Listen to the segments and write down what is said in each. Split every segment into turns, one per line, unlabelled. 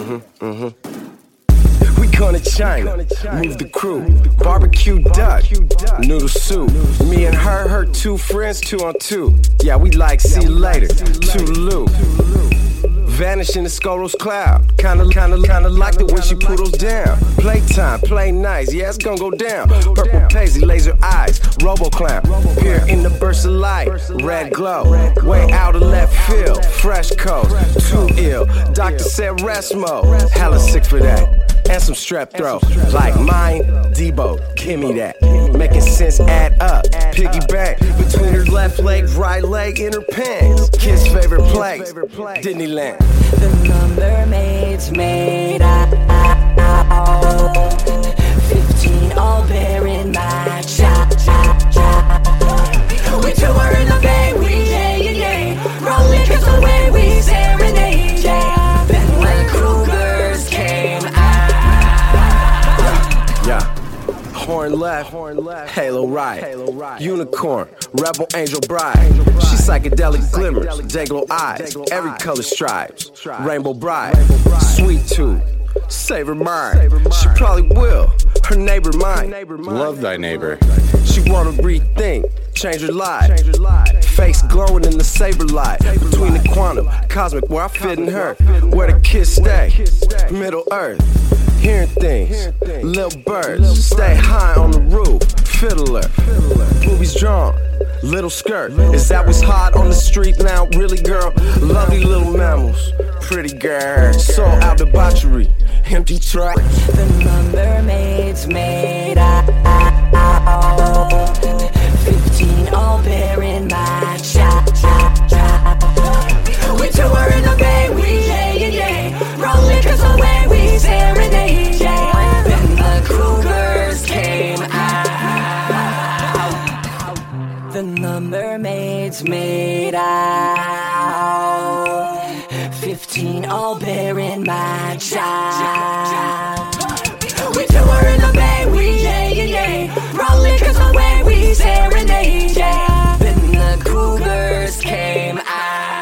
We gonna China, move the crew, barbecue duck, noodle soup. Me and her two friends, 2 on 2. Yeah, we like see you later, toodaloo. Vanish in the Skoros cloud. Kinda like the way she poodles down. Playtime, play nice, yeah, it's gonna go down. Purple paisley, laser eyes, robo clown. Here in the burst of light, red glow. Way out of left field, fresh coast. Too ill, doctor said rest mode. Hella sick for that. And some strep throat, like mine, Debo, give me that. Making sense, add up, piggyback between her left leg, right leg, in her pants. Kid's favorite place, Disneyland.
The mermaids made out. 15 all bearing my child. We tour in the bay, we yay. Rolling kids away, we serenade, yeah. Then when Cougars came out.
Yeah. Horn left, halo right. Unicorn, rebel angel bride. She psychedelic glimmers, dayglow eyes, every color stripes. Rainbow bride, sweet tooth, save her mind. She probably will, her neighbor might.
Love thy neighbor.
She wanna rethink, change her life. Face glowing in the saber light. Between the quantum, cosmic, where I fit in her. Where the kids stay, Middle Earth. Hearing things, little birds. Stay high on the roof, fiddler. Boobies drawn, little skirt. Is that what's hot on the street now? Really, girl? Lovely little mammals, pretty girl. Soul out debauchery, empty track.
The mermaids made out. 15 all bearing my child. We tour in the bay, we yay. Rolling kids away, we serenade, yeah. Then the Cougars came out. Then the mermaids made out. 15 all bearing my child. We tour in the bay, we yay. Rolling kids away, we serenade, yeah. Then the Cougars came out.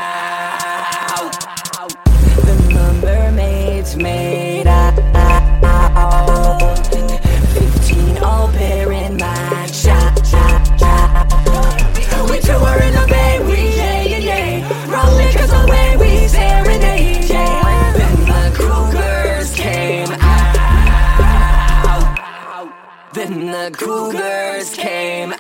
Then the mermaids made out. 15 all bearing my child. We tour in the bay, we yay. Rolling kids away, we serenade, yeah. Then the Cougars came out. Then the Cougars came